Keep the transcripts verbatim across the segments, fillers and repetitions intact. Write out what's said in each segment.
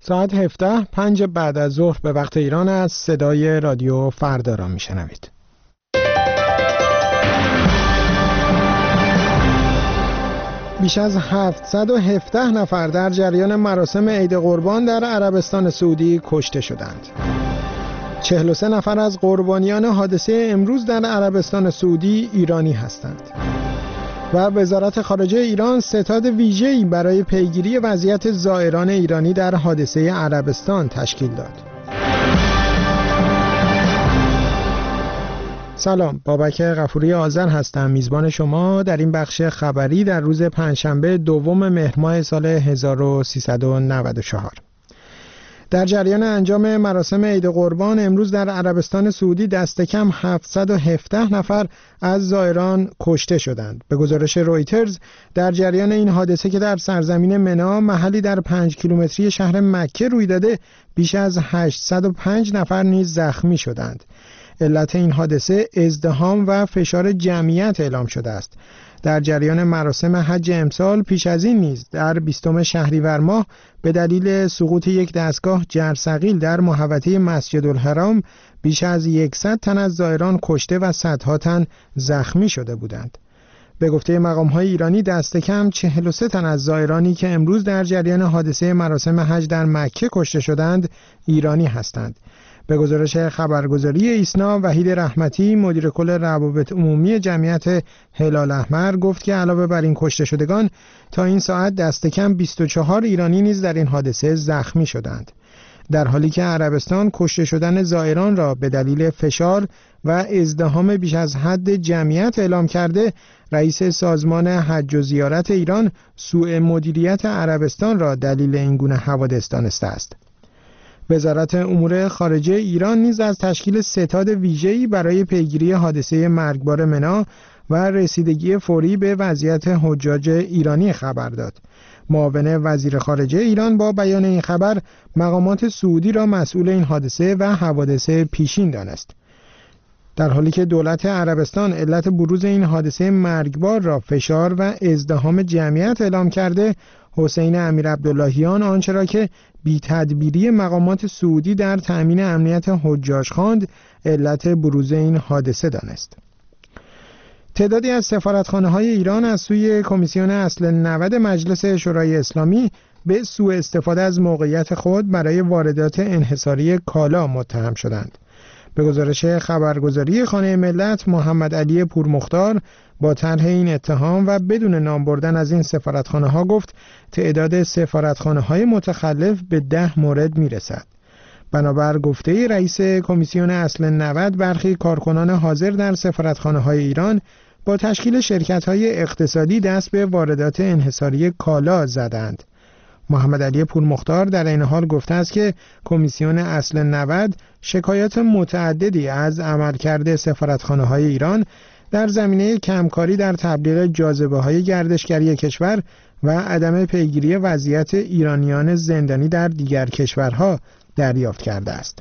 ساعت هفده پنج بعد از ظهر به وقت ایران است. صدای رادیو فردا را میشنوید. بیش از هفتصد و هفده نفر در جریان مراسم عید قربان در عربستان سعودی کشته شدند. چهل و سه نفر از قربانیان حادثه امروز در عربستان سعودی ایرانی هستند. و وزارت خارجه ایران ستاد ویژه‌ای برای پیگیری وضعیت زائران ایرانی در حادثه عربستان تشکیل داد. سلام، بابک غفوری آذر هستم، میزبان شما در این بخش خبری در روز پنجشنبه دوم مهر ماه سال هزار و سیصد و نود و چهار. در جریان انجام مراسم عید قربان امروز در عربستان سعودی دست کم هفتصد و هفده نفر از زائران کشته شدند. به گزارش رویترز در جریان این حادثه که در سرزمین منا، محلی در پنج کیلومتری شهر مکه روی داده، بیش از هشتصد و پنج نفر نیز زخمی شدند. علت این حادثه ازدحام و فشار جمعیت اعلام شده است. در جریان مراسم حج امسال پیش از این نیز در بیستم شهریور ماه به دلیل سقوط یک دستگاه جرثقیل در محوطه مسجدالحرام بیش از صد تن از زائران کشته و صدها تن زخمی شده بودند. به گفته مقام‌های ایرانی دست کم چهل و سه تن از زائرانی که امروز در جریان حادثه مراسم حج در مکه کشته شدند ایرانی هستند. به گزارش خبرگزاری ایسنا، وحید رحمتی مدیر کل روابط عمومی جمعیت هلال احمر گفت که علاوه بر این کشته شدگان تا این ساعت دست کم بیست و چهار ایرانی نیز در این حادثه زخمی شدند. در حالی که عربستان کشته شدن زائران را به دلیل فشار و ازدحام بیش از حد جمعیت اعلام کرده، رئیس سازمان حج و زیارت ایران سوء مدیریت عربستان را دلیل این گونه حوادث دانسته است. وزارت امور خارجه ایران نیز از تشکیل ستاد ویژه‌ای برای پیگیری حادثه مرگبار منا و رسیدگی فوری به وضعیت حجاج ایرانی خبر داد. معاون وزیر خارجه ایران با بیان این خبر مقامات سعودی را مسئول این حادثه و حوادث پیشین دانست. در حالی که دولت عربستان علت بروز این حادثه مرگبار را فشار و ازدحام جمعیت اعلام کرده، حسین امیر عبداللهیان آنچه را که بی تدبیری مقامات سعودی در تأمین امنیت حجاج خواند علت بروز این حادثه دانست. تعدادی از سفارتخانه‌های ایران از سوی کمیسیون اصل نود مجلس شورای اسلامی به سوء استفاده از موقعیت خود برای واردات انحصاری کالا متهم شدند. به گزارش خبرگزاری خانه ملت، محمد علی پورمختار با طرح این اتهام و بدون نام بردن از این سفارتخانه‌ها گفت تعداد سفارتخانه‌های متخلف به ده مورد میرسد. بنابر گفته رئیس کمیسیون اصل نود، برخی کارکنان حاضر در سفارتخانه‌های ایران با تشکیل شرکت‌های اقتصادی دست به واردات انحصاری کالا زدند. محمد علی پورمختار در این حال گفته است که کمیسیون اصل نود شکایات متعددی از عملکرد سفارتخانه‌های ایران در زمینه کمکاری در تبلیغ جاذبه‌های گردشگری کشور و عدم پیگیری وضعیت ایرانیان زندانی در دیگر کشورها دریافت کرده است.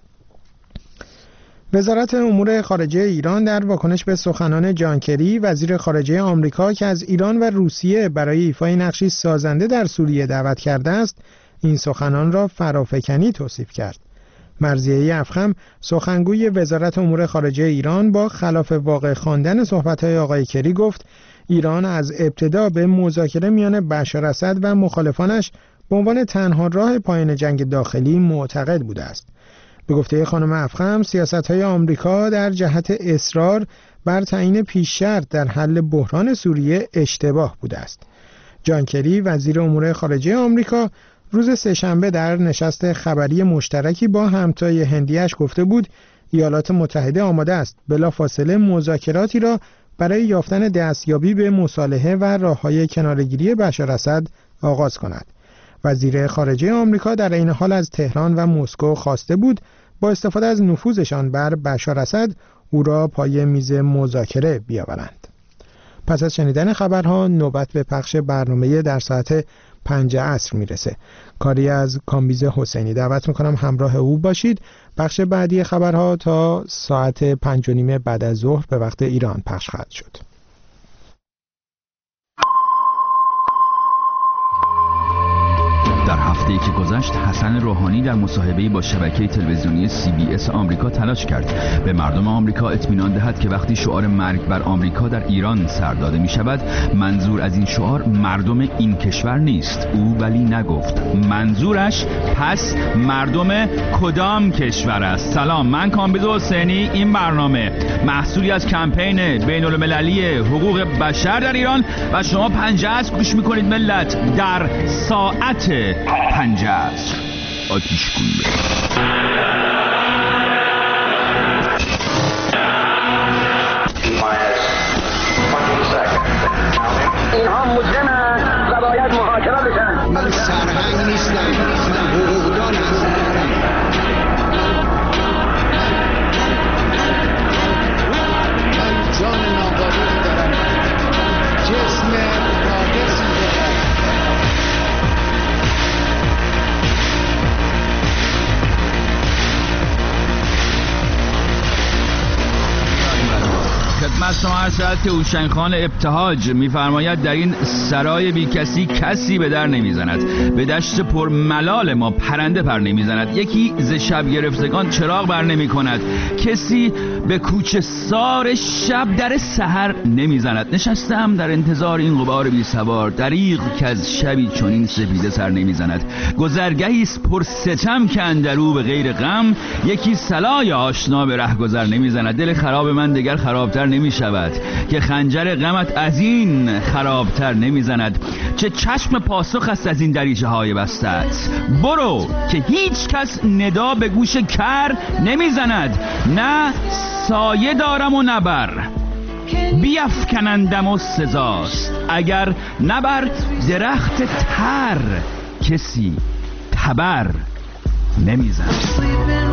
وزارت امور خارجه ایران در واکنش به سخنان جان کری، وزیر خارجه آمریکا که از ایران و روسیه برای ایفای نقشی سازنده در سوریه دعوت کرده است، این سخنان را فرافکنی توصیف کرد. مرضیه افخم، سخنگوی وزارت امور خارجه ایران، با خلاف واقع خواندن صحبت‌های آقای کری گفت ایران از ابتدا به مذاکره میان بشار اسد و مخالفانش به عنوان تنها راه پایان جنگ داخلی معتقد بوده است. به گفته خانم افخم، سیاست‌های آمریکا در جهت اصرار بر تعیین پیش شرط در حل بحران سوریه اشتباه بوده است. جان کری، وزیر امور خارجه آمریکا، روز سه‌شنبه در نشست خبری مشترکی با همتای هندیش گفته بود ایالات متحده آماده است بلافاصله مذاکراتی را برای یافتن دستیابی به مصالحه و راه‌های کناره‌گیری بشار اسد آغاز کند. وزیر خارجه آمریکا در این حال از تهران و مسکو خواسته بود با استفاده از نفوذشان بر بشار اسد او را پای میز مذاکره بیاورند. پس از شنیدن خبرها نوبت به پخش برنامه در ساعت پنج عصر میرسه. کاری از کامبیز حسینی. دعوت میکنم همراه او باشید. بخش بعدی خبرها تا ساعت پنج و نیم بعد از ظهر به وقت ایران پخش خواهد شد. در هفته هفته‌ای که گذشت حسن روحانی در مصاحبه‌ای با شبکه تلویزیونی سی بی اس آمریکا تلاش کرد به مردم آمریکا اطمینان دهد که وقتی شعار مرگ بر آمریکا در ایران سر داده می‌شود، منظور از این شعار مردم این کشور نیست. او ولی نگفت. منظورش پس مردم کدام کشور است؟ سلام، من کامبیز حسینی. این برنامه محصولی از کمپین بین‌المللی حقوق بشر در ایران و شما پنجه است گوش میکنید ملت. در ساعت پنجه است آتیش کنده. اینها مجرمند و باید محاکمه بشن. من سرهنگ نیستم، من حقوقدان هستم. من جان ناقابلی دارم، جسم ناقصی دارم. خدمت شما عرض شود که هوشنگخان ابتهاج می‌فرماید در این سرای بی کسی کسی به در نمیزند، به دشت پر ملال ما پرنده پر نمیزند، یکی ز شب گرفتگان چراغ بر نمی کند، کسی به کوچه سار شب در سحر نمیزند. نشستم در انتظار این غبار بی سوار، دریغ که از شبی چنین سپیده سر نمیزند. گذرگهی است پر ستم که اندرو به غیر غم، یکی صلای آشنا به ره گذر نمیزند. دل خراب من دگر خرابتر نمی شود که خنجر غمت از این خرابتر نمی زند. چه چشم پاسخ است از این دریچه های بستت، برو که هیچ کس ندا به گوش کر نمی زند. نه سایه دارم و نبر بیفکنندم و سزاست، اگر نبر درخت تر کسی تبر نمی زند.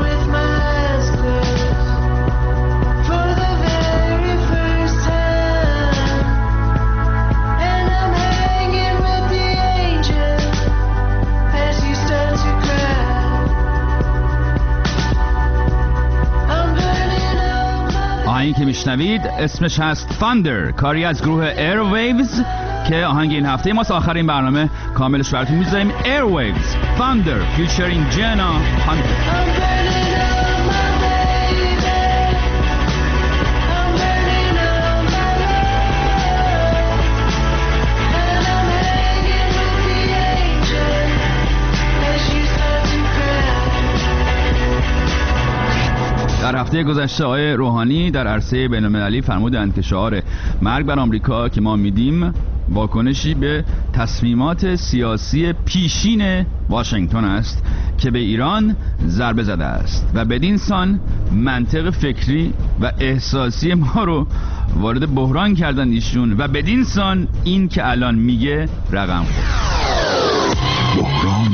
آهنگی که میشنوید اسمش هست Thunder، کاری از گروه Airwaves که آهنگ این هفته ماست. آخر این برنامه کاملش براتون میذاریم. Airwaves Thunder featuring Jenna Hunter. در هفته گذشته آقای روحانی در عرصه بین‌المللی فرمودند که شعار مرگ بر آمریکا که ما میدیم واکنشی به تصمیمات سیاسی پیشین واشنگتن است که به ایران ضربه زده است و بدین سان منطق فکری و احساسی ما رو وارد بحران کردن ایشون و بدین سان این که الان میگه رقم خورد. بحران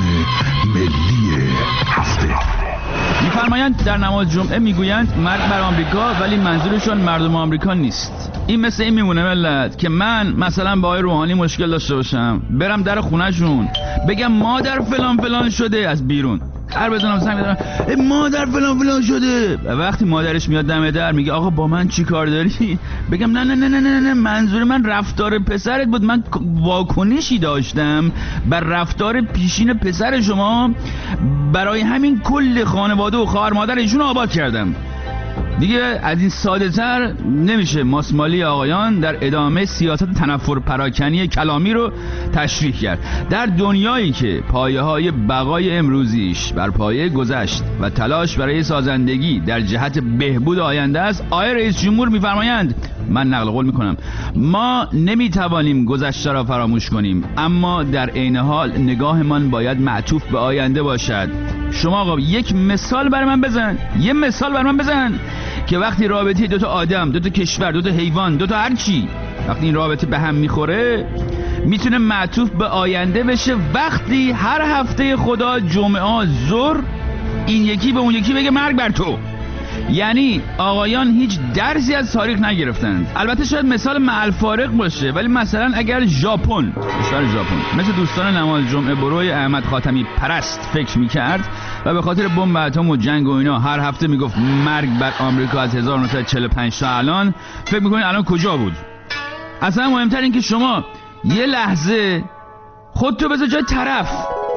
ملی هفته. میفرمایند در نماز جمعه میگویند مرگ بر آمریکا ولی منظورشون مردم آمریکا نیست. این مثل این میمونه ملت که من مثلا با آقای روحانی مشکل داشته باشم، برم در خونهشون بگم مادر فلان فلان شده از بیرون، هر بزنم زنگ بزنم مادر فلان فلان شده، و وقتی مادرش میاد دم در میگه آقا با من چی کار داری؟ بگم نه نه نه نه نه نه منظور من رفتار پسرت بود، من واکنشی داشتم بر رفتار پیشین پسر شما، برای همین کل خانواده و خواهر مادر ایشون آباد کردم. دیگه از این ساده تر نمیشه ماسمالی آقایان در ادامه سیاست تنفر پراکنی کلامی رو تشریح کرد. در دنیایی که پایه های بقای امروزیش بر پایه گذشت و تلاش برای سازندگی در جهت بهبود آینده است، آقای رئیس جمهور میفرمایند، من نقل قول میکنم، ما نمیتوانیم گذشته را فراموش کنیم، اما در عین حال نگاهمان باید معطوف به آینده باشد. شما آقا یک مثال برای من بزن، یه مثال برای من بزن که وقتی رابطه دو تا آدم، دو تا کشور، دو تا حیوان، دو تا هر چی، وقتی این رابطه به هم میخوره میتونه معطوف به آینده بشه. وقتی هر هفته خدا جمعه ظهر این یکی به اون یکی بگه مرگ بر تو، یعنی آقایان هیچ درسی از تاریخ نگرفتند. البته شاید مثال معل فارق باشه، ولی مثلا اگر ژاپن، کشور ژاپن مثل دوستان نماز جمعه بروی احمد خاتمی پرست فکر میکرد و به خاطر بمب اتم و جنگ و اینا هر هفته میگفت مرگ بر آمریکا از هزار و نهصد و چهل و پنج تا الان، فکر میکنید الان کجا بود؟ اصلا مهمتر این که شما یه لحظه خودتو بذار جای طرف،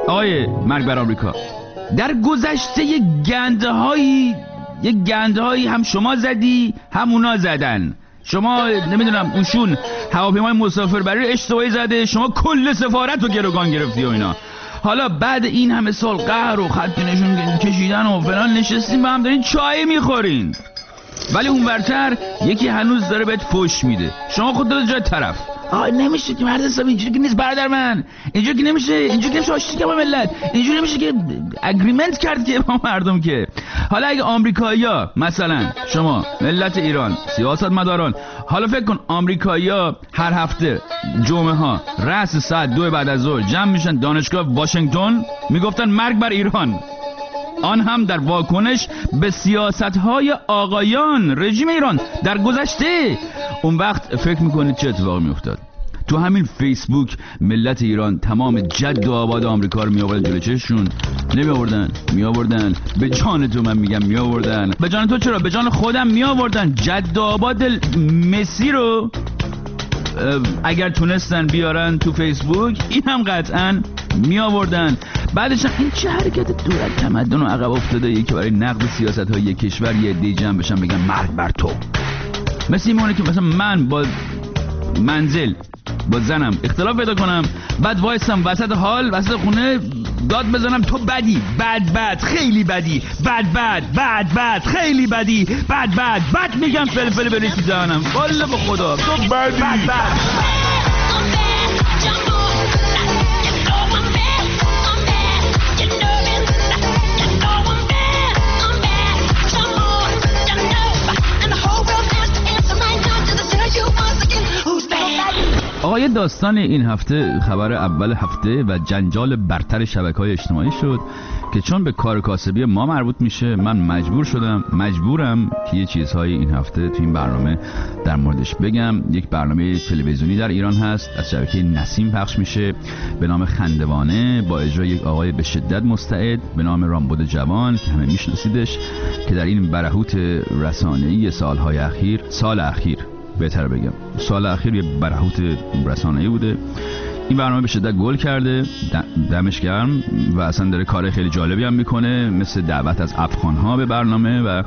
آقای مرگ بر آمریکا، در گذشته یه گنده هایی یه گنده هایی هم شما زدی هم اونا زدن. شما نمیدونم اوشون هواپیمای مسافربری اشتباهی زده، شما کل سفارت رو گروگان گرفتی و اینا. حالا بعد این همه سال قهر و خط نشون کشیدن و فلان نشستین با هم دارین چای میخورین، ولی اون برتر یکی هنوز داره بهت فوش میده، شما خود داده جای طرف. آه نمیشه که مرد حساب، اینجوری که نیست برادر من، اینجوری که نمیشه، اینجوری که نمیشه آشتی که با ملت، اینجوری نمیشه که اگریمنت کرد که با مردم که. حالا اگه آمریکایی‌ها مثلا شما ملت ایران سیاستمداران، حالا فکر کن آمریکایی‌ها هر هفته جمعه ها رأس ساعت دو بعد از ظهر جمع میشن دانشگاه واشنگتن میگفتن مرگ بر ایران، آن هم در واکنش به سیاست‌های آقایان رژیم ایران در گذشته. اون وقت فکر میکنید چه اتفاقی میافتاد؟ تو همین فیسبوک ملت ایران تمام جد و آباد آمریکا رو میآوردن جلوی چششون. نمیآوردن، میآوردن. به جان تو من میگم میآوردن. به جان تو چرا؟ به جان خودم میآوردن. جد و آباد مسی رو اگر تونستن بیارن تو فیسبوک، این هم قطعا می آوردن. بعدش این چه حرکت دور از تمدن و عقب افتاده ای که برای نقد سیاست های یک کشور یه عده جمع بشن بگن مرگ بر تو. مثل این مونه که مثلا من با منزل با زنم اختلاف پیدا کنم، بعد وایسم وسط حال وسط خونه داد بزنم تو بدی، بد بد خیلی بدی، بد بد بد بد خیلی بدی، بد بد بد میگم فلفل بریزی دهنم. والا به خدا تو بدی، بد بد. آقای داستان این هفته خبر اول هفته و جنجال برتر شبکه‌های اجتماعی شد که چون به کار کاسبی ما مربوط میشه، من مجبور شدم مجبورم که یه چیزهای این هفته تو این برنامه در موردش بگم. یک برنامه تلویزیونی در ایران هست، از شبکه نسیم پخش میشه، به نام خندوانه، با اجرای یک آقای به شدت مستعد به نام رامبد جوان که همه میشناسیدش، که در این برهوت رسانه‌ای سالهای اخیر سال اخیر بهتر بگم سال اخیر یه برهوت رسانه‌ای بوده. این برنامه به شدت گل کرده، دمش گرم، و اصلا داره کار خیلی جالبی هم میکنه، مثل دعوت از افغان‌ها به برنامه، و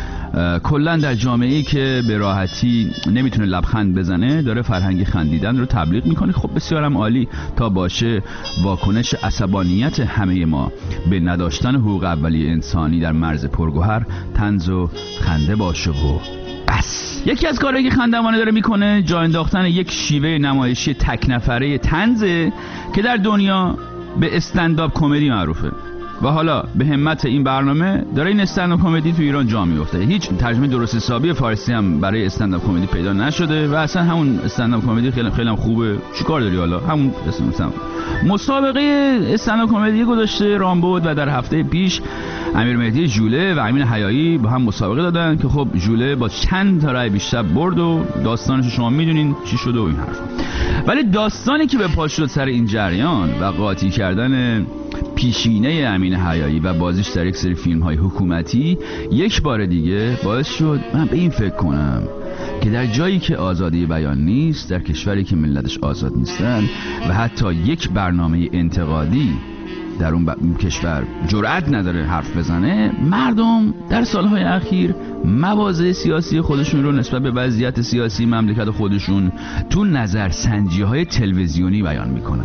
کلا در جامعه‌ای که به راحتی نمیتونه لبخند بزنه داره فرهنگ خندیدن رو تبلیغ میکنه. خب بسیارم عالی، تا باشه واکنش عصبانیت همه ما به نداشتن حقوق اولیه انسانی در مرز پرگوهر طنز و خنده باشه و بس. یکی از کارهایی که خندوانه داره میکنه جا انداختن یک شیوه نمایشی تک نفره طنزه که در دنیا به استندآپ کمدی معروفه، و حالا به همت این برنامه داره این استندآپ کمدی تو ایران جا میفته. هیچ ترجمه درست حسابی فارسی هم برای استندآپ کمدی پیدا نشده و اصلا همون استندآپ کمدی خیلی خیلی هم خوبه. چیکار داری حالا؟ همون استندآپ مسابقه استندآپ کمدی گذاشته رامبد، و در هفته پیش امیر مهدی ژوله و امین حیایی با هم مسابقه دادن که خب ژوله با چند تا رای بیشتر برد و داستانش شما میدونین چی شده و این حرفا. ولی داستانی که به پا شد سر این جریان و قاطی کردن پیشینه امین حیایی و بازیش در یک سری فیلم های حکومتی یک بار دیگه باعث شد من به این فکر کنم که در جایی که آزادی بیان نیست، در کشوری که ملتش آزاد نیستن و حتی یک برنامه انتقادی در اون ب... کشور جرأت نداره حرف بزنه، مردم در سالهای اخیر مواضع سیاسی خودشون رو نسبت به وضعیت سیاسی مملکت خودشون تو نظرسنجی‌های تلویزیونی بیان میکنن.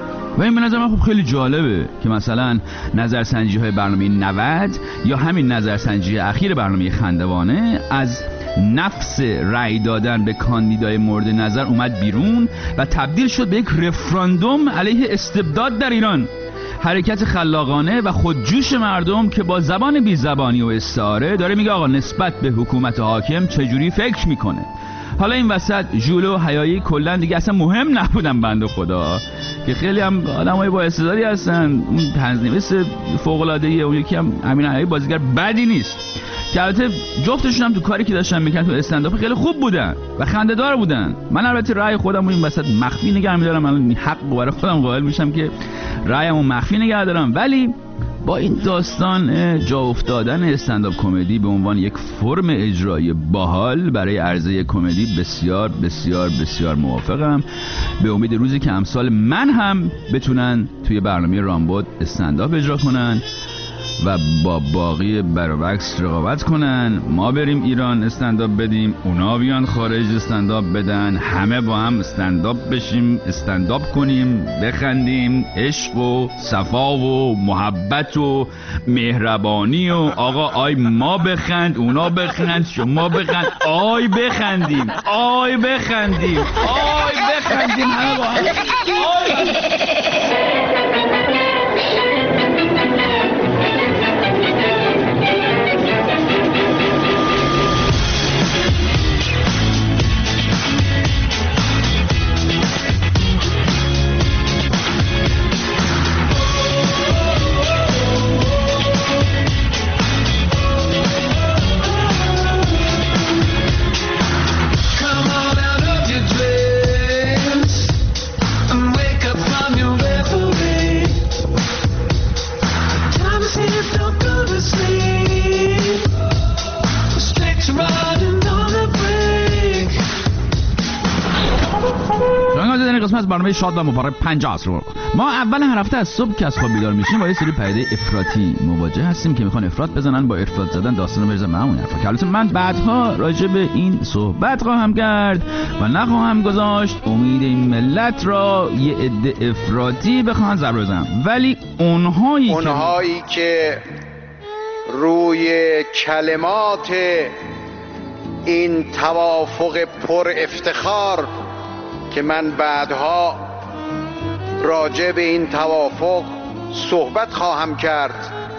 و این به نظر من خب خیلی جالبه که مثلا نظرسنجی‌های برنامه نود یا همین نظرسنجی اخیر برنامه خندوانه از نفس رأی دادن به کاندیدای مورد نظر اومد بیرون و تبدیل شد به یک رفراندوم علیه استبداد در ایران. حرکت خلاقانه و خودجوش مردم که با زبان بی زبانی و استعاره داره میگه آقا نسبت به حکومت حاکم چجوری فکر میکنه. حالا این وسط ژوله و حیایی کلا دیگه اصلا مهم نبودن بنده خدا، که خیلی هم آدمای با استعدادی هستن. اون طنزنویس فوق العاده ای، اون یکی هم امین حیایی بازیگر بدی نیست، که البته جفتشون هم تو کاری که داشتن میکنن تو استندآپ خیلی خوب بودن و خنده‌دار بودن. من البته رأی خودم رو این وسط مخفی نگه می‌دارم، من حق برای خودم قائل میشم که رأیمو مخفی نگه دارم، ولی با این داستان جا افتادن استندآپ کمدی به عنوان یک فرم اجرایی باحال برای عرضه کمدی بسیار بسیار بسیار موافقم. به امید روزی که امثال من هم بتونن توی برنامه رامبد استندآپ اجرا کنن و با باقی برعکس رقابت کنن، ما بریم ایران استندآپ بدیم، اونا بیان خارج استندآپ بدن، همه با هم استندآپ بشیم، استندآپ کنیم، بخندیم، عشق و صفا و محبت و مهربانی و آقا آی ما بخند، اونا بخند، شما بخند، آی بخندیم، آی بخندیم، آی بخندیم، همه با هم آی. قسمت برنامه شاد و مبارک پنجاه است رو ما اول هر هفته از صبح که از خواب بیدار میشیم با یه سری پدیده افراطی مواجه هستیم که میخوان افراط بزنن، با افراط زدن داستانو بریزن به همون حرفا که البته من بعدها راجع به این صحبت خواهم کرد و نخواهم گذاشت امید این ملت را یه عده افراطی بخوان ضربه بزنن، ولی اونهایی اونهایی که, که روی کلمات این توافق پر افتخار که من بعدها راجع به این توافق صحبت خواهم کرد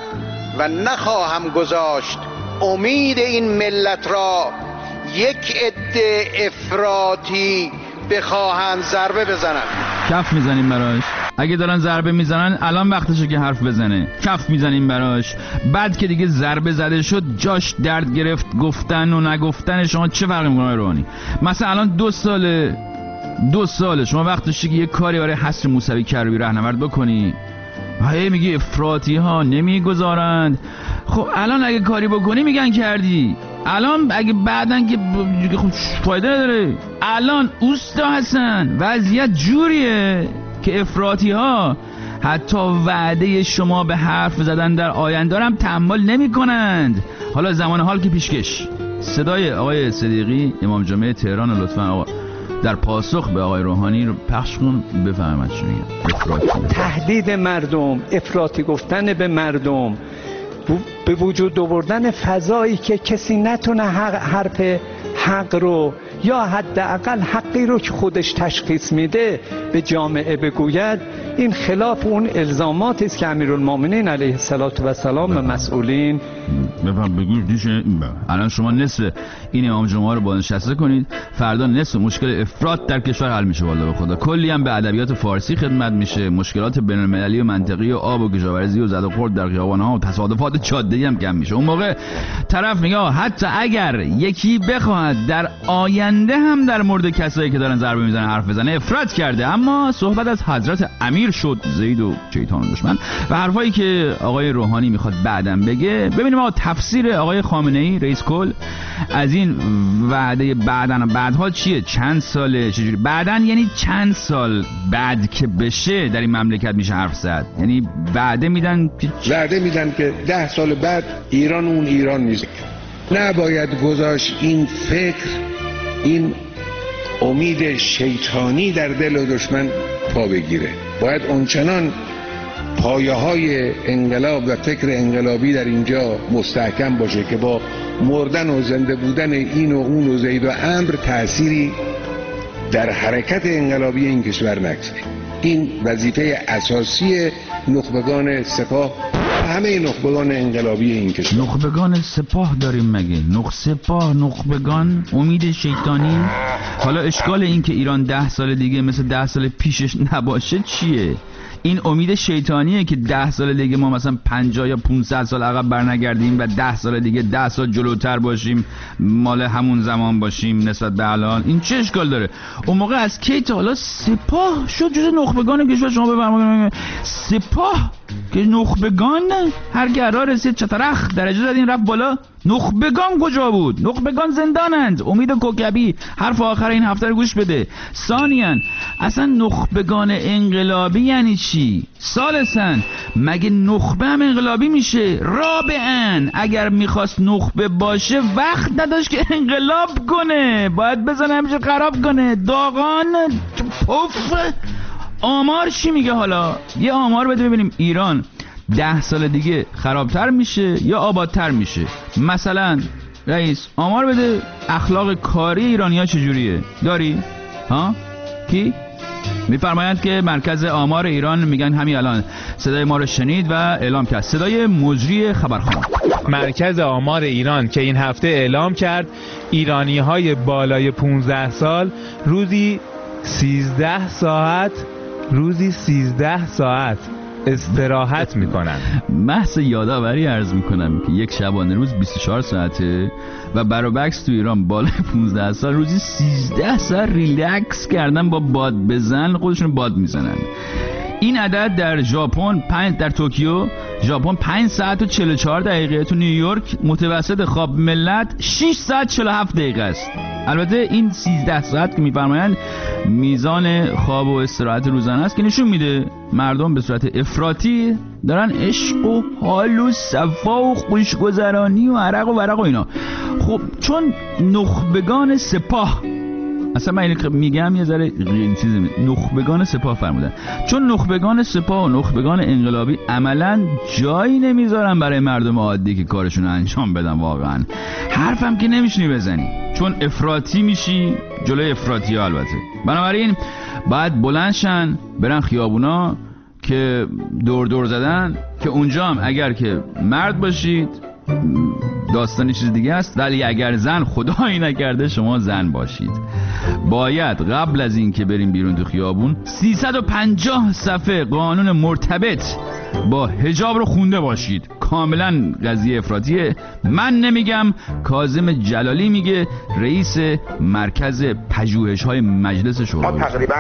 و نخواهم گذاشت امید این ملت را یک عده افراطی بخواهند ضربه بزنن. کف میزنیم براش، اگه دارن ضربه میزنن الان وقتشه که حرف بزنه، کف میزنیم براش. بعد که دیگه ضربه زده شد جاش درد گرفت، گفتن و نگفتن شما چه فرقی میکنه روحانی؟ مثلا الان دو ساله دو ساله شما وقت داشتی که یه کاری برای حصر موسوی کروبی راهنورد بکنی، هی میگی افراطی ها نمیگذارند. خب الان اگه کاری بکنی میگن کردی، الان اگه بعدن که ب... خب فایده نداره. الان اوستا هستن، وضعیت جوریه که افراطی ها حتی وعده شما به حرف زدن در آینده هم تحمل نمی کنند. حالا زمان حال که پیشکش صدای آقای صدیقی امام جمعه تهران لطفا آقا در پاسخ به آقای روحانی رو پخش کن، بفهمید چی میگن. تهدید مردم، افراطی گفتن به مردم، به وجود آوردن فضایی که کسی نتونه حرف حق رو یا حداقل حقی رو که خودش تشخیص میده به جامعه بگوید، این خلاف اون الزاماتی است که امیرالمومنین علیه السلام به مسئولین بفهم بگوش دیشه. الان شما نصف این امام جمعه رو بازنشسته کنید، فردا نصف مشکل افراط در کشور حل میشه. والله به خدا کلی هم به ادبیات فارسی خدمت میشه، مشکلات بین‌المللی و منطقی و آب و کشاورزی و زد و خورد در خیابان‌ها و تصادفات جاده‌ای هم کم میشه. اون موقع طرف میگه حتی اگر یکی بخواهد در آینده هم در مورد کسایی که دارن ضربه میزنن حرف بزنه، افراط کرده، اما صحبت از حضرت امیر شد، زید و شیطان و دشمن و حرفایی که آقای روحانی میخواد بعدم بگه. ببینیم آقا تفسیر آقای خامنه‌ای رئیس کل از این وعده بعدن و بعدها چیه؟ چند ساله؟ چجوری بعدن؟ یعنی چند سال بعد که بشه در این مملکت میشه حرف زد؟ یعنی وعده میدن وعده میدن که ده سال بعد ایران اون ایران نیست. نباید گذاشت این فکر، این امید شیطانی در دل دشمن پا بگیره. باید اونچنان پایه های انقلاب و فکر انقلابی در اینجا مستحکم باشه که با مردن و زنده بودن این و اون و زید و عمرو تأثیری در حرکت انقلابی این کشور نگذاره. این وظیفه اساسی نخبگان سپاه، همه نخبگان انقلابی این کشور. نخبگان سپاه داریم مگه؟ نخ سپاه، نخبگان، امید شیطانی. حالا اشکال این که ایران ده سال دیگه مثل ده سال پیشش نباشه چیه؟ این امید شیطانیه که ده سال دیگه ما مثلا پنجاه یا پانصد سال عقب برنگردیم و ده سال دیگه ده سال جلوتر باشیم، مال همون زمان باشیم نسبت به الان. این چه اشکال داره؟ اون موقع از کی تا حالا سپاه شد جز نخبگان کشور. شما بفرمایید سپاه که نخبگان هر گرا رسید چترخ درجه زدین رفت بالا. نخبگان کجا بود؟ نخبگان زندانند. امید کوکبی حرف آخر این هفته رو گوش بده. ثانیاً اصلا نخبگان انقلابی یعنی چی؟ ثالثاً مگه نخبه هم انقلابی میشه؟ رابعاً اگر میخواست نخبه باشه وقت نداشت که انقلاب کنه، باید بزنه همیشه خراب کنه. داغان پف. آمار چی میگه حالا؟ یه آمار بده ببینیم ایران ده سال دیگه خرابتر میشه یا آبادتر میشه؟ مثلا رئیس آمار بده اخلاق کاری ایرانی‌ها چجوریه؟ داری؟ ها؟ کی؟ میفرمایند که مرکز آمار ایران میگن همین الان صدای ما رو شنید و اعلام کرد. صدای مجری خبرخوان. مرکز آمار ایران که این هفته اعلام کرد ایرانی‌های بالای پانزده سال روزی سیزده ساعت روزی سیزده ساعت استراحت میکنن. محض یادآوری عرض میکنم که یک شبانه روز بیست و چهار ساعته و برعکس تو ایران بالای پانزده سال روزی سیزده ساعت ریلکس کردن با باد بزن، خودشون باد میزنن. این عدد در ژاپن پنج در توکیو ژاپن پنج ساعت و چهل و چهار دقیقه، تو نیویورک متوسط خواب ملت شش ساعت چهل و هفت دقیقه است. البته این سیزده ساعت که میفرمایند میزان خواب و استراحت روزانه است که نشون میده مردم به صورت افراطی دارن عشق و حال و صفا و خوشگذرانی و عرق و ورق و اینا. خب چون نخبگان سپاه، اصلا من اینو میگم یه ذره چیزی، نخبگان سپاه فرمودن، چون نخبگان سپاه و نخبگان انقلابی عملاً جایی نمیذارن برای مردم عادی که کارشون رو انجام بدن. واقعا حرفم که نمیشونی بزنی چون افراطی میشی جلوی افراطی ها. البته بنابراین باید بلندشن برن خیابونا که دور دور زدن، که اونجا هم اگر که مرد باشید داستانی چیز دیگه است، ولی اگر زن خدایی نکرده شما زن باشید، باید قبل از این که بریم بیرون تو خیابون سیصد و پنجاه صفحه قانون مرتبط با حجاب رو خونده باشید. کاملا قضیه افراطیه. من نمیگم، کاظم جلالی میگه، رئیس مرکز پژوهش‌های مجلس شورا. ما تقریبا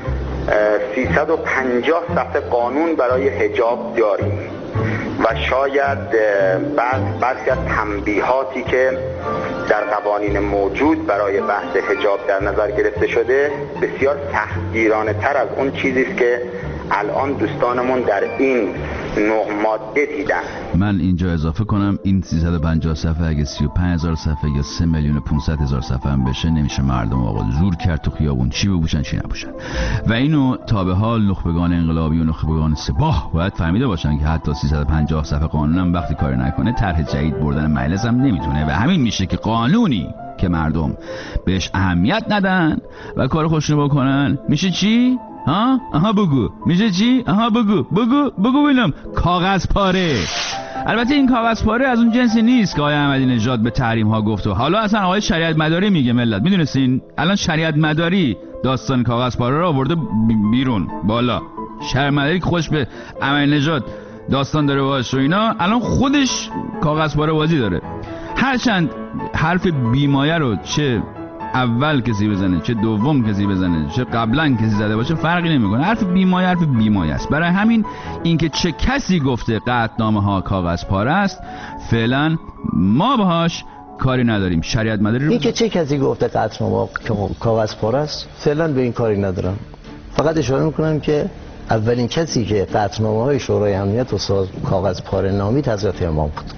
سیصد و پنجاه صفحه قانون برای حجاب داریم و شاید بعض بعضی از تنبیهاتی که در قوانین موجود برای بحث حجاب در نظر گرفته شده بسیار سختگیرانه تر از اون چیزی است که الان دوستانمون در این نه ماده دیدن. من اینجا اضافه کنم این سیصد و پنجاه صفحه اگه سی و پنج هزار صفحه یا سه میلیون و پانصد هزار صفحه هم بشه نمیشه مردم آقا زور کرد تو خیابون چی بپوشن چی نپوشن. و اینو تا به حال نخبگان انقلابی و نخبگان سپاه باید فهمیده باشن که حتی سیصد و پنجاه صفحه قانون هم وقتی کار نکنه طرح جدید بردن مجلس هم نمیتونه. و همین میشه که قانونی که مردم بهش اهمیت ندن و کار خودشونو بکنن میشه چی؟ ها؟ آها بگو. میشه چی؟ آها بگو. بگو بگو ببینم. کاغذ پاره. البته این کاغذ پاره از اون جنسی نیست که آقای احمدی نژاد به تحریم ها گفت و حالا اصلا آقای شریعت مداری میگه. ملت میدونستین الان شریعت مداری داستان کاغذ پاره رو آورده بیرون بالا. شریعت مداری که خوش به احمدی نژاد داستان داره باش و اینا الان خودش کاغذ پاره بازی داره. هرچند حرف بیمایه رو چه اول کسی بزنه چه دوم کسی بزنه چه قبلا کسی زده باشه فرقی نمیکنه، حرف بیمایه حرف بیمایه است. برای همین اینکه چه کسی گفته قطعنامه ها کاغذ پاره است فعلا ما باهاش کاری نداریم. شریعت مداری رو اینکه چه کسی گفته قطعنامه کاغذ پاره است فعلا به این کاری ندارم. فقط اشاره میکنم که اولین کسی که قطعنامه های شورای امنیت و ساز کاغذ پاره نامید حضرت امام بود.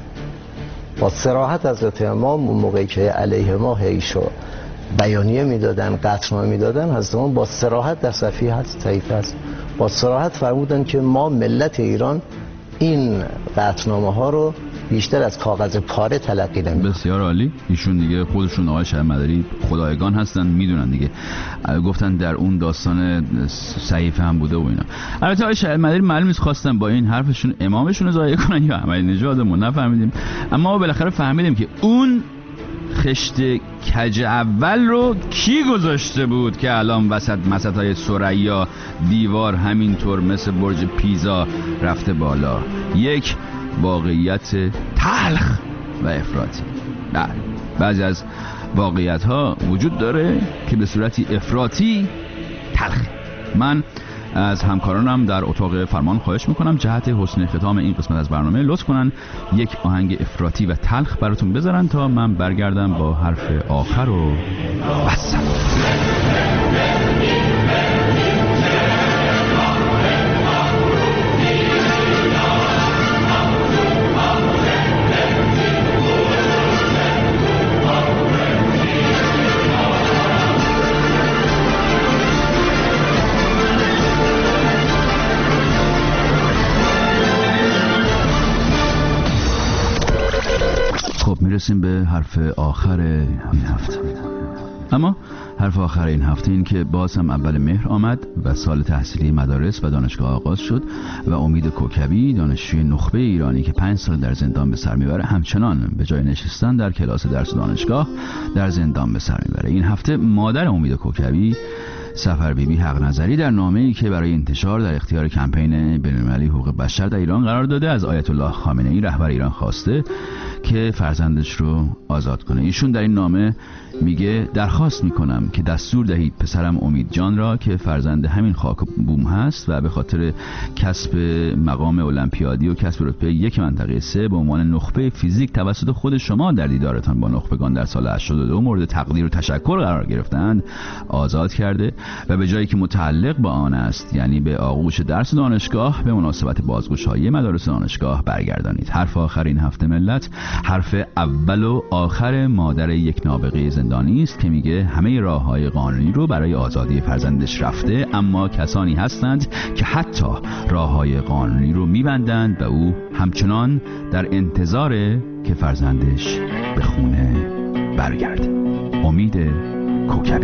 با صراحت حضرت امام اون موقعی که علیه ما هیشو بیانیه میدادن قطعنامه میدادن حضرت امام با صراحت در صفحه هست صحیفه است با صراحت فرمودن که ما ملت ایران این قطعنامه ها رو بیشتر از کاغذ پاره تلقی نمی‌کنیم. بسیار عالی. ایشون دیگه خودشون آقای شریعت مداری خدایگان هستن میدونن دیگه، گفتن در اون داستان صحیفه هم بوده و اینا. البته آقای شریعت مداری معلوم نیست خواستن با این حرفشون امامشون رو ضایع کنن یا احمدی نژادمون نفهمیدیم، اما بالاخره فهمیدیم که اون خشت کج اول رو کی گذاشته بود که الان وسط مسطای ثریا دیوار همینطور مثل برج پیزا رفته بالا؟ یک واقعیت تلخ و افراطی. بله، بعضی از واقعیت ها وجود داره که به صورتی افراطی تلخ. من از همکارانم در اتاق فرمان خواهش میکنم جهت حسن ختام این قسمت از برنامه لطف کنن یک آهنگ افراطی و تلخ براتون بذارن تا من برگردم با حرف آخر و بس. میرسیم به حرف آخر این هفته. اما حرف آخر این هفته این که باز هم اول مهر آمد و سال تحصیلی مدارس و دانشگاه آغاز شد و امید کوکبی، دانشجوی نخبه ایرانی که پنج سال در زندان به سر میبره، همچنان به جای نشستن در کلاس درس دانشگاه در زندان به سر میبره. این هفته مادر امید کوکبی، سفر بیبی حق نظری، در نامه‌ای که برای انتشار در اختیار کمپین بین‌المللی حقوق بشر در ایران قرار داده از آیت الله خامنه‌ای رهبر ایران خواسته که فرزندش رو آزاد کنه. ایشون در این نامه میگه درخواست میکنم که دستور دهید پسرم امید جان را که فرزند همین خاک و بوم هست و به خاطر کسب مقام المپیادی و کسب رتبه یک منطقه سه به عنوان نخبه فیزیک توسط خود شما در دیدارتان با نخبگان در سال هشتاد و دو مورد تقدیر و تشکر قرار گرفتند آزاد کرده و به جایی که متعلق با آن است، یعنی به آغوش درس دانشگاه، به مناسبت بازگشایی مدارس دانشگاه برگردانید. حرف آخر این هفته ملت حرف اول و آخر مادر یک نابغه زندانی است که میگه همه راههای قانونی رو برای آزادی فرزندش رفته، اما کسانی هستند که حتی راههای قانونی رو میبندند و او همچنان در انتظاره که فرزندش به خونه برگرده. امید کوکبی.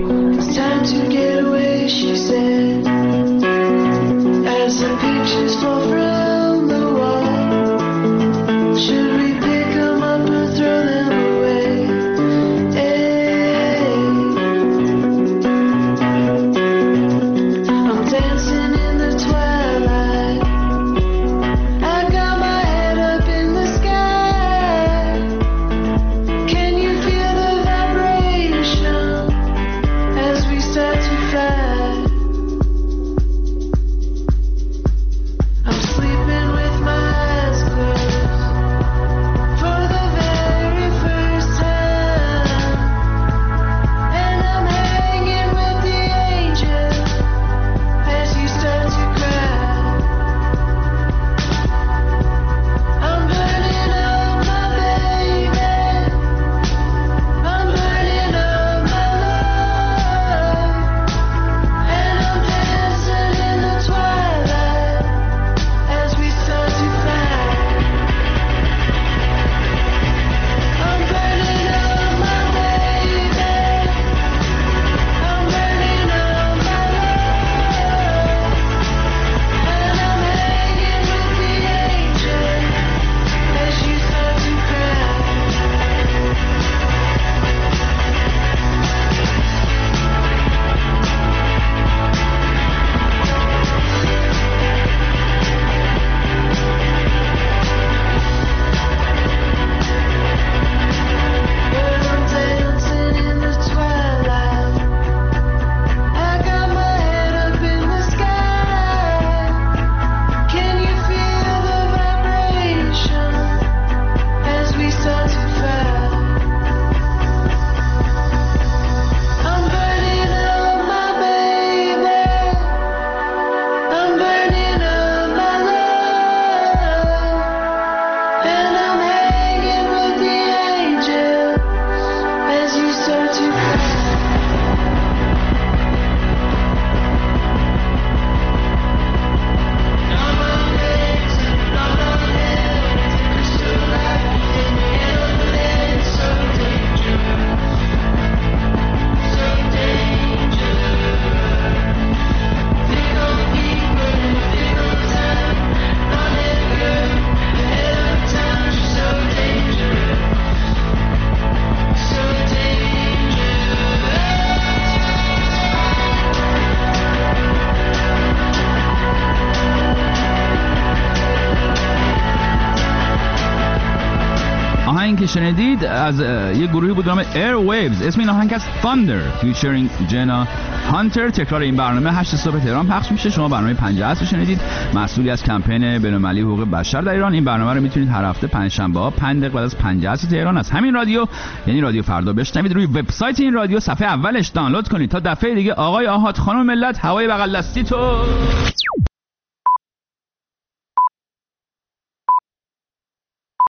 آهنگ که شنیدید از یه گروهی بود نام Airwaves، اسم این آهنگ از Thunder featuring Jenna Hunter. تکرار این برنامه هشت صبح تهران پخش میشه. شما برنامه پنجاه رو شنیدید، مسئولی از کمپین بین‌المللی حقوق بشر در ایران. این برنامه رو میتونید هر هفته پنجشنبه‌ها پنج دقیقه بعد از پنجاه تهران از همین رادیو، یعنی رادیو فردا، بشنوید. روی وبسایت این رادیو صفحه اولش دانلود کنید. تا دفعه دیگه، آقای آحاد، خانم ملت، هوای بغل دستی تو.